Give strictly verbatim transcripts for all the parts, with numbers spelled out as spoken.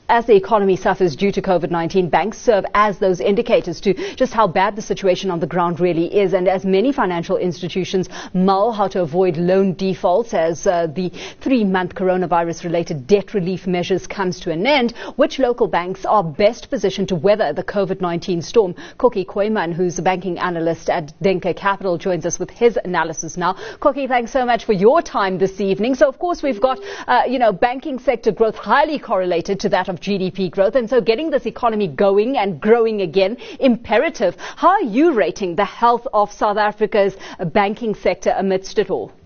As the economy suffers due to COVID nineteen, banks serve as those indicators to just how bad the situation on the ground really is. And as many financial institutions mull how to avoid loan defaults as uh, the three-month coronavirus-related debt relief measures comes to an end, which local banks are best positioned to weather the COVID nineteen storm? Koki Koiman, who's a banking analyst at Denker Capital, joins us with his analysis now. Koki, thanks so much for your time this evening. So, of course, we've got, uh, you know, banking sector growth highly correlated to that of G D P growth, and so getting this economy going and growing again imperative. How are you rating the health of South Africa's banking sector amidst it all?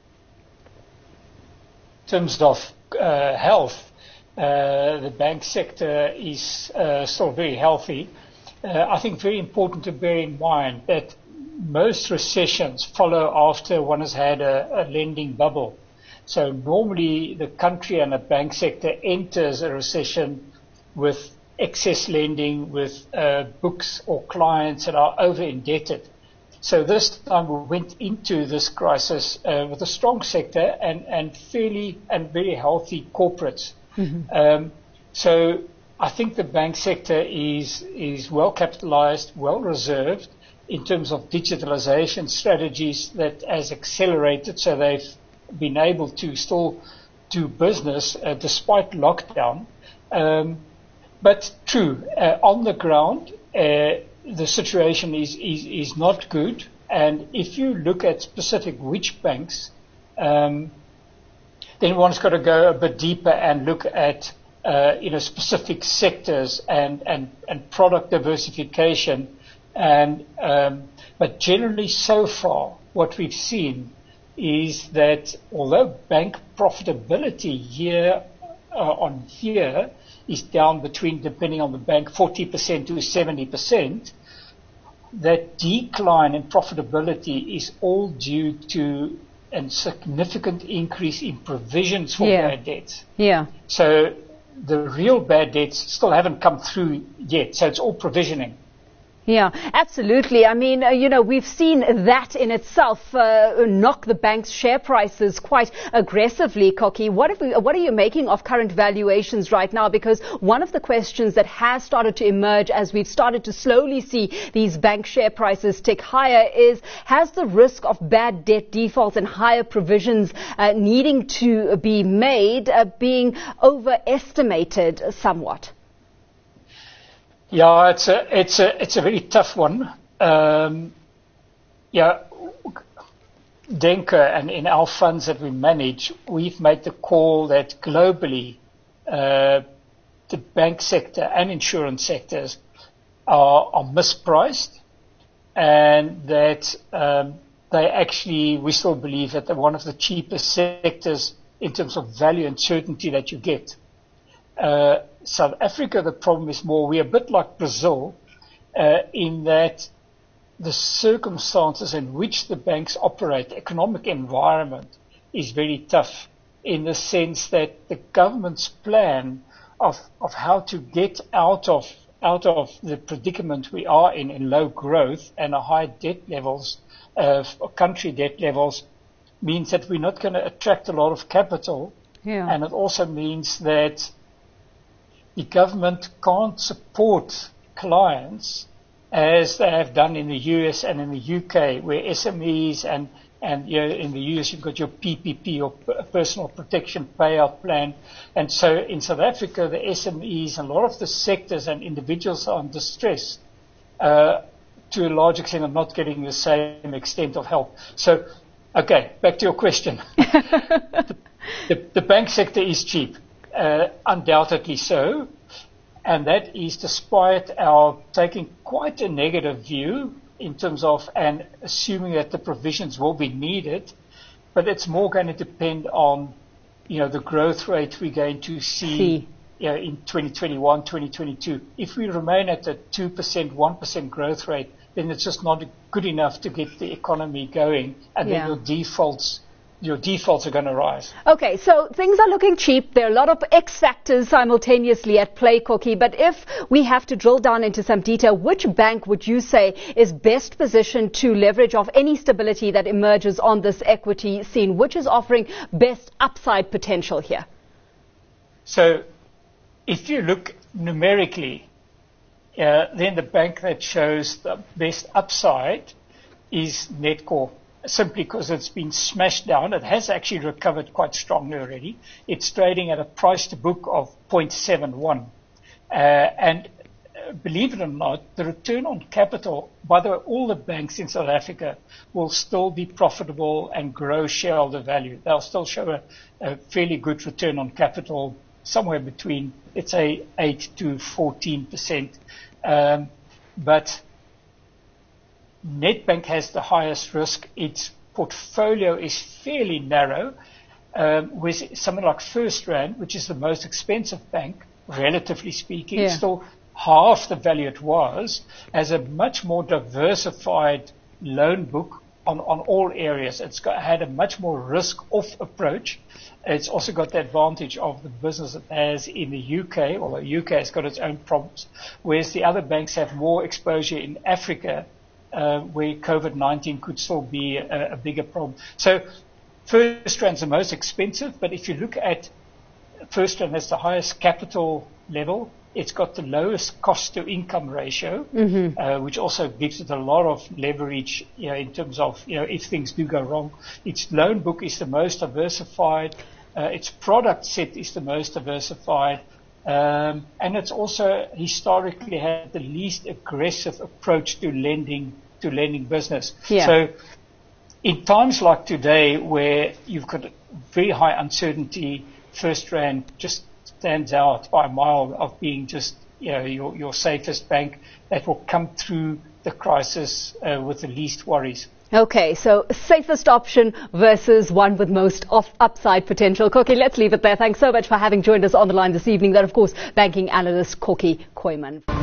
In terms of uh, health, uh, the bank sector is uh, still very healthy. Uh, I think very important to bear in mind that most recessions follow after one has had a, a lending bubble. So normally the country and the bank sector enters a recession with excess lending, with uh, books or clients that are over indebted. So this time we went into this crisis uh, with a strong sector and, and fairly and very healthy corporates. Mm-hmm. Um, so I think the bank sector is, is well capitalized, well reserved in terms of digitalization strategies that has accelerated, so they've been able to still do business uh, despite lockdown. Um, but true, uh, on the ground, uh, the situation is, is, is not good. And if you look at specific which banks, um, then one's got to go a bit deeper and look at uh, you know, specific sectors and, and, and product diversification. And um, but generally so far, what we've seen is that although bank profitability year uh, on year is down between, depending on the bank, forty percent to seventy percent, that decline in profitability is all due to a significant increase in provisions for yeah. bad debts. Yeah. So the real bad debts still haven't come through yet, so it's all provisioning. Yeah, absolutely. I mean, uh, you know, we've seen that in itself uh, knock the bank's share prices quite aggressively, Koki. What, if we, what are you making of current valuations right now? Because one of the questions that has started to emerge as we've started to slowly see these bank share prices tick higher is, has the risk of bad debt defaults and higher provisions uh, needing to be made uh, being overestimated somewhat? Yeah, it's a it's a it's a very tough one. Um, yeah, Denker and in our funds that we manage, we've made the call that globally, uh, the bank sector and insurance sectors are, are mispriced, and that um, they actually, we still believe that they're one of the cheapest sectors in terms of value and certainty that you get. Uh, South Africa, the problem is more, we're a bit like Brazil uh, in that the circumstances in which the banks operate, the economic environment is very tough in the sense that the government's plan of, of how to get out of out of the predicament we are in, in low growth and a high debt levels, uh, country debt levels, means that we're not going to attract a lot of capital. Yeah. And it also means that the government can't support clients as they have done in the U S and in the U K, where S M Es and, and you know, in the U S you've got your P P P, or personal protection payout plan. And so in South Africa, the S M Es and a lot of the sectors and individuals are in distress uh, to a large extent are not getting the same extent of help. So, okay, back to your question. the, the, the bank sector is cheap. Uh, undoubtedly so, and that is despite our taking quite a negative view in terms of and assuming that the provisions will be needed, but it's more going to depend on, you know, the growth rate we're going to see, see. You know, in twenty twenty-one, twenty twenty-two. If we remain at a two percent, one percent growth rate, then it's just not good enough to get the economy going, and yeah. then your defaults your defaults are going to rise. Okay, so things are looking cheap. There are a lot of X factors simultaneously at play, Koki. But if we have to drill down into some detail, which bank would you say is best positioned to leverage off any stability that emerges on this equity scene? Which is offering best upside potential here? So if you look numerically, uh, then the bank that shows the best upside is Netcor, simply because it's been smashed down. It has actually recovered quite strongly already. It's trading at a price to book of zero point seven one. Uh, and uh, believe it or not, the return on capital, by the way, all the banks in South Africa will still be profitable and grow shareholder value. They'll still show a, a fairly good return on capital, somewhere between, let's say, eight to fourteen percent. Um, but Nedbank has the highest risk. Its portfolio is fairly narrow, um, with something like FirstRand, which is the most expensive bank, relatively speaking, yeah. still half the value it was, has a much more diversified loan book on, on all areas. It's got, had a much more risk-off approach. It's also got the advantage of the business it has in the U K, although the U K has got its own problems, whereas the other banks have more exposure in Africa, uh, where COVID nineteen could still be a, a bigger problem. So FirstRand's the most expensive, but if you look at FirstRand has the highest capital level. It's got the lowest cost to income ratio, mm-hmm. uh, which also gives it a lot of leverage, you know, in terms of, you know, if things do go wrong. Its loan book is the most diversified. Uh, its product set is the most diversified. Um, and it's also historically had the least aggressive approach to lending, to lending business. Yeah. So in times like today where you've got very high uncertainty, FirstRand just stands out by a mile of being just, you know, your, your safest bank that will come through the crisis uh, with the least worries. Okay, so safest option versus one with most off upside potential. Koki, let's leave it there. Thanks so much for having joined us on the line this evening. That, of course, banking analyst Koki Kooyman.